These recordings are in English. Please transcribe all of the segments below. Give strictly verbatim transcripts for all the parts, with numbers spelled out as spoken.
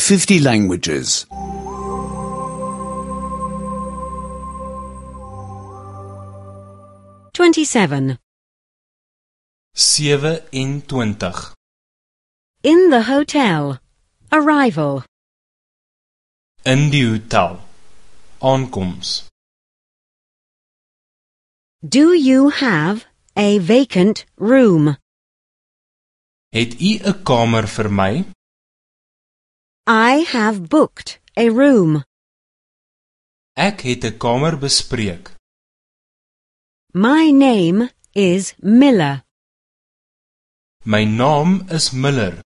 fifty languages. twenty-seven. sewe-en-twintig. In the hotel. Arrival. In die hotel. Aankoms. Do you have a vacant room? Het u 'n kamer vir my? I have booked a room. Ek het 'n kamer bespreek. My name is Miller. My naam is Miller.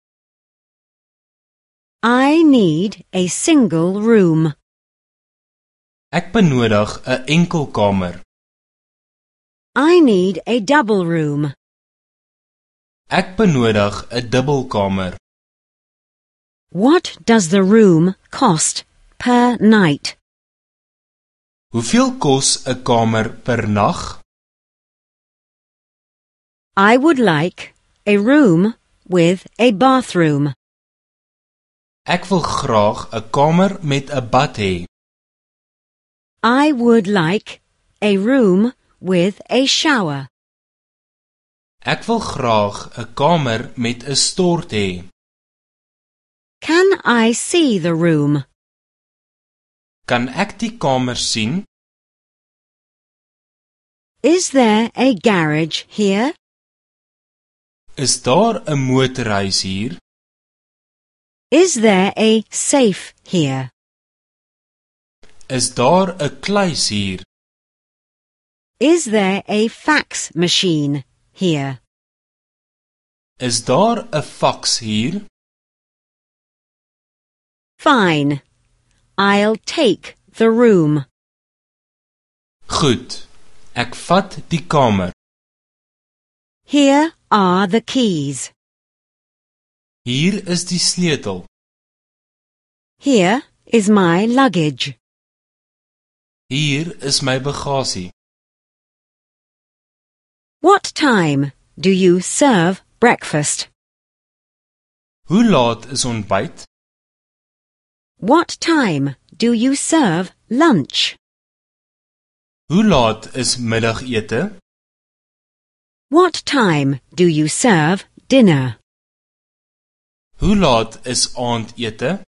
I need a single room. Ek benodig 'n enkel kamer. I need a double room. Ek benodig 'n dubbelkamer. What does the room cost per night? Hoeveel kos 'n kamer per nag? I would like a room with a bathroom. Ek wil graag 'n kamer met 'n bad hê. I would like a room with a shower. Ek wil graag 'n kamer met 'n stort hê. Can I see the room? Kan ek die kamer sien? Is there a garage here? Is daar 'n motorhuis hier? Is there a safe here? Is daar 'n kluis hier? Is there a fax machine here? Is daar 'n faks hier? Fine. I'll take the room. Goed. Ek vat die kamer. Here are the keys. Hier is die sleutel. Here is my luggage. Hier is my bagasie. What time do you serve breakfast? Hoe laat is ontbyt? What time do you serve lunch? Hoe laat is middagete? What time do you serve dinner? Hoe laat is aandete?